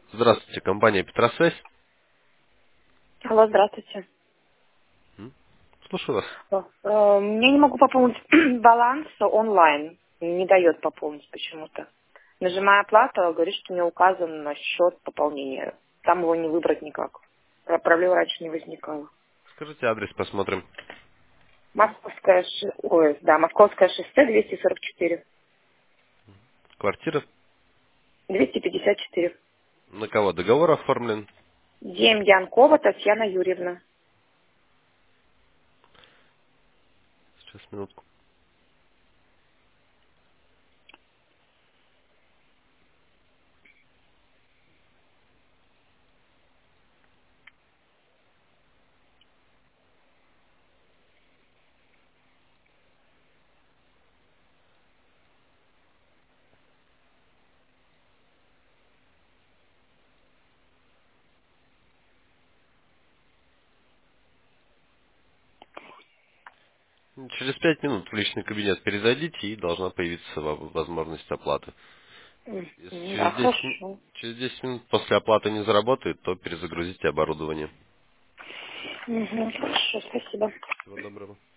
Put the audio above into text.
Здравствуйте, компания Петросвязь. Алло, здравствуйте. М? Слушаю вас. Я не могу пополнить баланс онлайн. Не дает пополнить почему-то. Нажимая оплату, говорит, что не указан на счет пополнения. Там его не выбрать никак. Проблем раньше не возникало. Скажите адрес, посмотрим. Московское шоссе 244. Квартира. 254. На кого договор оформлен? Демьянкова Татьяна Юрьевна. Сейчас, минутку. Через 5 минут в личный кабинет перезайдите и должна появиться возможность оплаты. Если Да, через хорошо. через 10 минут после оплаты не заработает, то перезагрузите оборудование. Хорошо, спасибо. Всего доброго.